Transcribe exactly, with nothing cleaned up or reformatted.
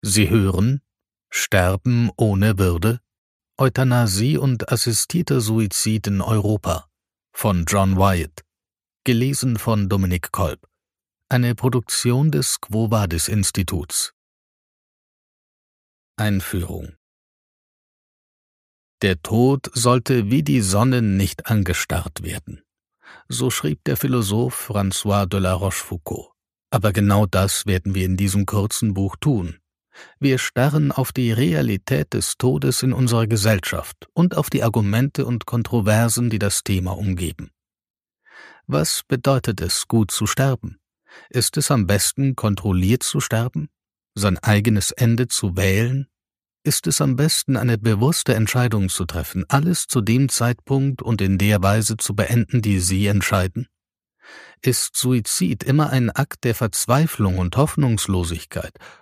Sie hören Sterben ohne Würde? Euthanasie und assistierter Suizid in Europa von John Wyatt, gelesen von Dominik Kolb, eine Produktion des Quo Vadis Instituts. Einführung. Der Tod sollte wie die Sonne nicht angestarrt werden. So schrieb der Philosoph François de la Rochefoucauld. Aber genau das werden wir in diesem kurzen Buch tun. Wir starren auf die Realität des Todes in unserer Gesellschaft und auf die Argumente und Kontroversen, die das Thema umgeben. Was bedeutet es, gut zu sterben? Ist es am besten, kontrolliert zu sterben? Sein eigenes Ende zu wählen? Ist es am besten, eine bewusste Entscheidung zu treffen, alles zu dem Zeitpunkt und in der Weise zu beenden, die Sie entscheiden? Ist Suizid immer ein Akt der Verzweiflung und Hoffnungslosigkeit,